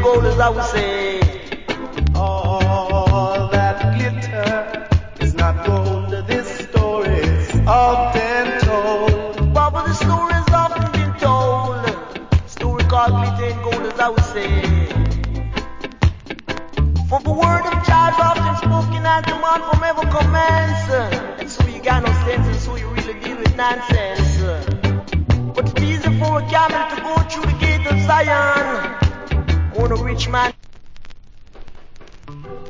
and gold, as I would say. All that glitter is not gold. This story's often told. But the story's often been told. Story called glitter and gold, as I would say. For the word of God's often spoken as the man from ever commands. And so you got no sense, and so you really deal with nonsense. But it's easy for a camel to go through the gate of Zion. When a rich man